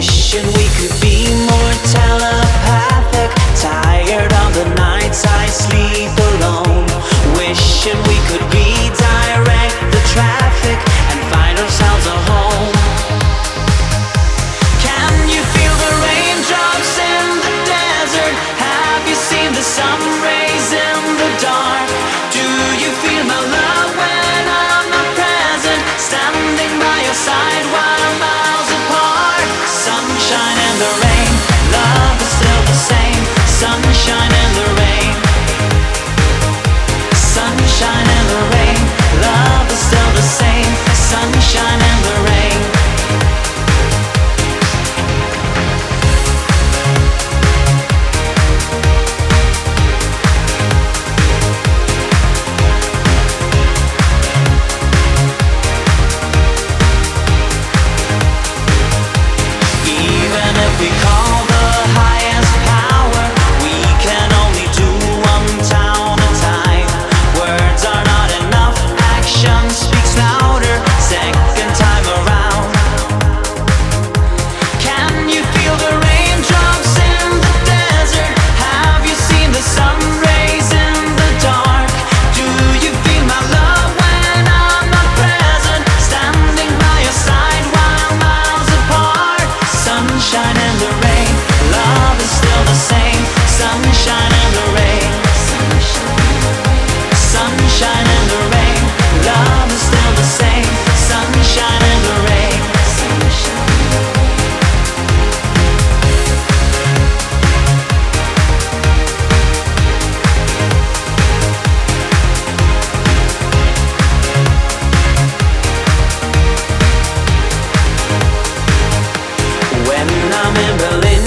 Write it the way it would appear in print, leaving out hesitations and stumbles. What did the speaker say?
Wishing we could be more telepathic. Tired of the nights I sleep alone. Wishing we could redirect the traffic and find ourselves a home. Can you feel the raindrops in the desert? Have you seen the sun rays in the dark? Do you feel my love when I'm not present? Standing by your side while miles apart. Sunshine and the rain, love is still the same. Sunshine and the rain. Sunshine and the rain, love is still the same. Sunshine and the rain. Even if we call the highest power, we can only do one town at a time. Words are not enough, action speaks louder. Second time around. Can you feel the raindrops in the desert? Have you seen the sun rays in the dark? Do you feel my love when I'm not present? Standing by your side while miles apart. Sunshine and the rain, love is still the same. Sunshine and the rain. Sunshine and the rain, love is still the same. Sunshine and the rain. When I'm in Berlin